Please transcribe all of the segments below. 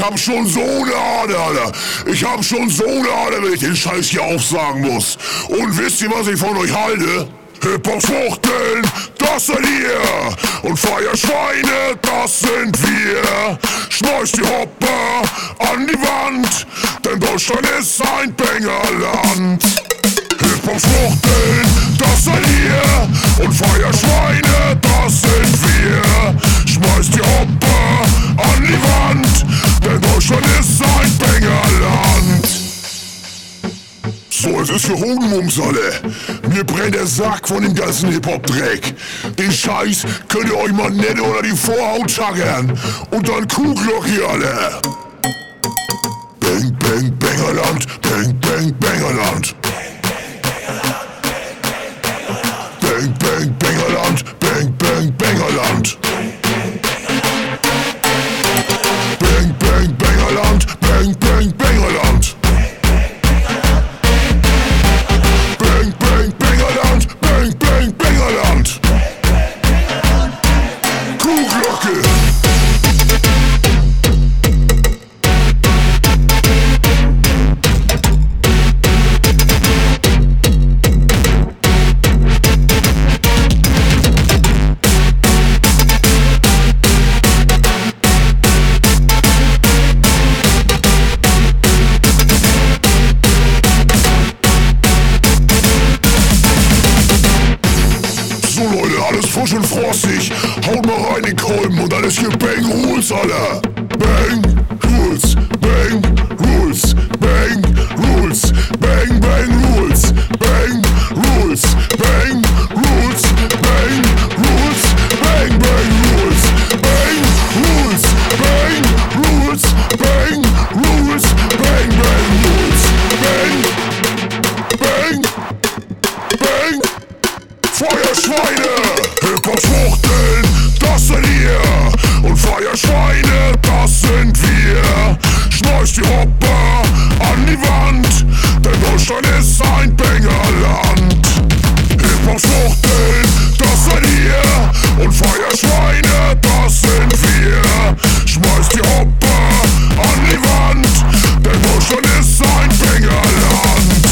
hab schon so eine Ader, Alter. Ich hab schon so eine Ader, wenn ich den Scheiß hier aufsagen muss. Und wisst ihr, was ich von euch halte? Hip-Hop-Schwuchteln, das seid ihr. Und Feierschweine, das sind wir. Schmeißt die Hopper an die Wand, denn Deutschland ist ein Bangerland. Hip-Hop-Schwuchteln, das seid ihr. Und Feierschweine, das sind wir. Schmeißt die Hopper an die Wand, denn Deutschland ist ein Bangerland. So, es ist für Hodenmums alle. Mir brennt der Sack von dem ganzen Hip-Hop-Dreck. Den Scheiß könnt ihr euch mal nett unter die Vorhaut schaggern. Und dann Kuhglock hier alle. Bang, bang, Bangerland. Bang, bang, Bangerland. Bang, bang, Bangerland. Bang, bang, Bangerland. Bang, bang, Bangerland. Bang, bang, Bangerland. Bang, bang, Bangerland. Bang, bang, Bangerland. Kuhglocke. So Leute, alles frisch und frostig. Haut mal rein den Kolben und alles hier Bang Rules, Alter. Bang Rules, Bang Rules, Bang Rules, Bang Bang Rules, Bang Rules, Bang Rules, Bang Rules, Bang Bang Rules, Bang Rules, Bang Rules, Bang Rules, Bang Bang Rules, Bang, Bang, Bang. Feuerschweine, Hip-Hop-Schwuchteln, das seid ihr. Und Feierschweine, das sind wir. Schmeißt die Hopper an die Wand, denn Deutschland ist ein Bangerland. Hip-Hop-Schwuchteln, das seid ihr. Und Feierschweine, das sind wir. Schmeißt die Hopper an die Wand, denn Deutschland ist ein Bangerland.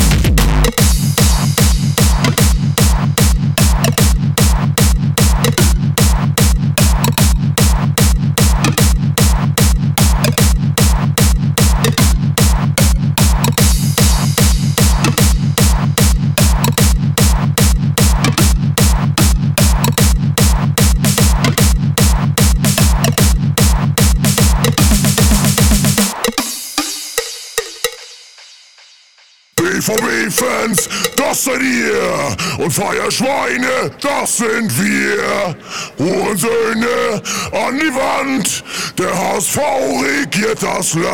BVB-Fans, das seid ihr. Und Feierschweine, das sind wir. Hurensöhne an die Wand, der HSV regiert das Land.